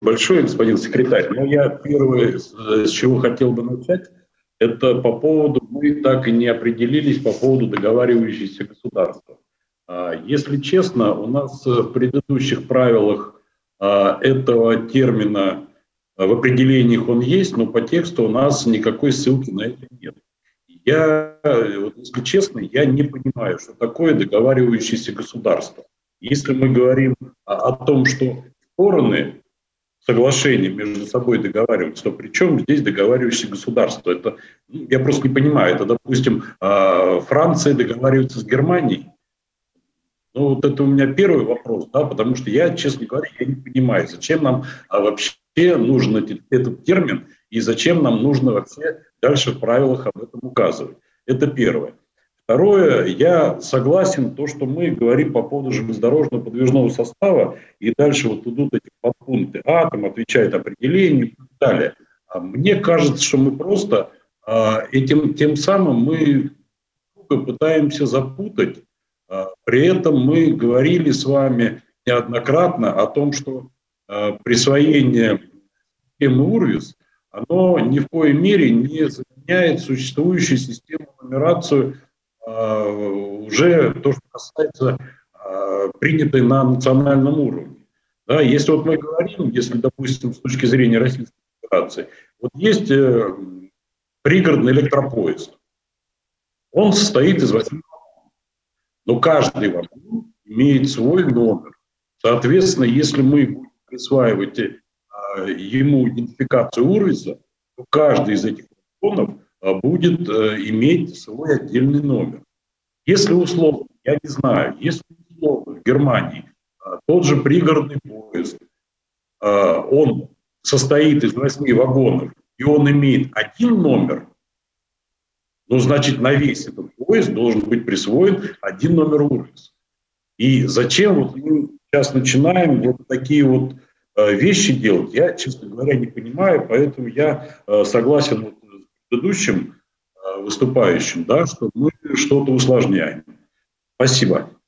большое, господин секретарь. Но я первое, с чего хотел бы начать, это по поводу, мы так и не определились по поводу договаривающихся государств. Если честно, у нас в предыдущих правилах этого термина в определениях он есть, но по тексту у нас никакой ссылки на это нет. Вот, если честно, я не понимаю, что такое договаривающееся государство. Если мы говорим о том, что стороны соглашения между собой договариваются, то при чем здесь договаривающееся государство? Это, я просто не понимаю. Это, допустим, Франция договаривается с Германией. Ну, вот это у меня первый вопрос, да, потому что я, честно говоря, я не понимаю, зачем нам вообще нужен этот термин и зачем нам нужно вообще дальше в правилах об этом указывать. Это первое. Второе, я согласен, то, что мы говорим по поводу железнодорожного подвижного состава, и дальше вот идут эти подпункты там отвечает определение и так далее. Мне кажется, что мы просто тем самым мы пытаемся запутать. При этом мы говорили с вами неоднократно о том, что присвоение системы УРВИС, оно ни в коей мере не заменяет существующую систему нумерацию, уже то, что касается принятой на национальном уровне. Да, если вот мы говорим, если, допустим, с точки зрения Российской Федерации, вот есть пригородный электропоезд, он состоит из 8, но каждый вагон имеет свой номер. Соответственно, если мы будем присваивать ему идентификацию УРВИСа, то каждый из этих вагонов будет иметь свой отдельный номер. Если условно, я не знаю, если условно в Германии тот же пригородный поезд, он состоит из 8 вагонов, и он имеет один номер, ну, значит, на весь этот поезд должен быть присвоен один номер УРВИС. И зачем вот мы сейчас начинаем вот такие вот вещи делать, я, честно говоря, не понимаю, поэтому я согласен вот с предыдущим выступающим, да, что мы что-то усложняем. Спасибо.